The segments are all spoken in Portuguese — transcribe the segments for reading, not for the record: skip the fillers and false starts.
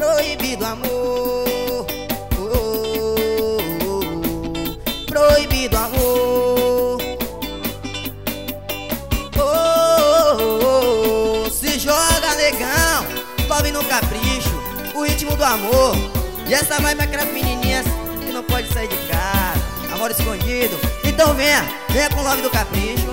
proibido amor, oh, oh, oh. Proibido amor, oh, oh, oh. Se joga negão, sobe no capricho, o ritmo do amor. E essa vai pra aquelas menininhas que não pode sair de casa, amor escondido. Então venha, venha com o love do capricho.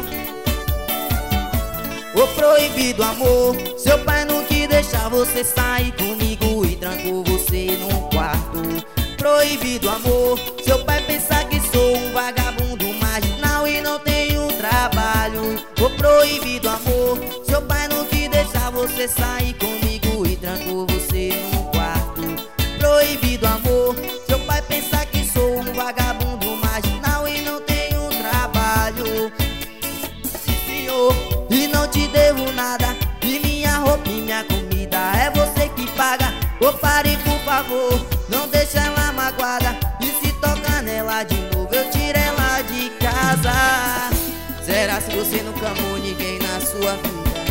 O proibido amor, seu pai não quis deixar você sair comigo e trancou você num quarto. Proibido amor, seu pai pensa que sou um vagabundo marginal e não tenho trabalho. O proibido amor, seu pai não quis deixar você sair comigo e trancou você num quarto. Proibido amor, seu pai pensa que sou um vagabundo marginal e não tenho trabalho. Sim, senhor, e não te devo nada, e minha roupa e minha comida é você que paga. Ô pare por favor, não deixa ela magoada, e se tocar nela de novo eu tiro ela de casa. Será se você nunca amou ninguém na sua vida?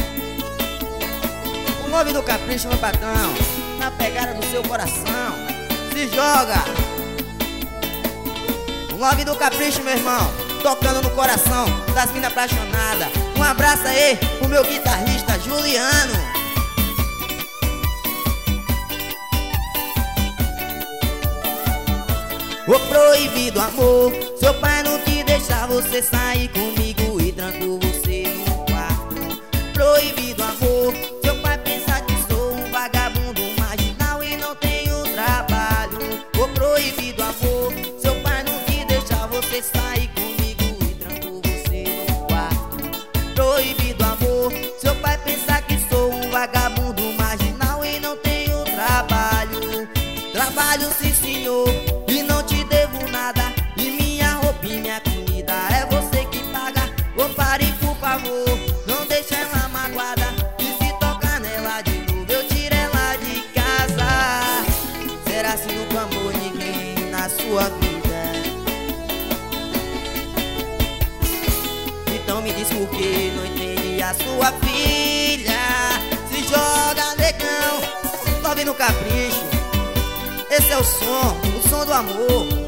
O nome do capricho, meu patrão, na pegada do seu coração. Se joga! O nome do capricho, meu irmão, tocando no coração das minas apaixonadas. Um abraço aí pro meu guitarrista Juliano. O proibido amor, seu pai não quis deixar você sair comigo e trancou você no quarto. Proibido amor, seu pai pensa que sou um vagabundo marginal e não tenho trabalho. O proibido amor, seu pai não quis deixar você sair comigo e trancou você no quarto. Proibido amor, seu pai pensa que sou um vagabundo marginal e não tenho trabalho. Trabalho sim senhor, e não te devo nada, e minha roupa e minha comida é você que paga. Ô pare por favor, não deixa ela magoada, e se tocar nela de novo eu tiro ela de casa. Será se nunca amou ninguém na sua vida? Então me diz por que não entende a sua filha. Se joga negão, sobe no capricho. Esse é o som do amor.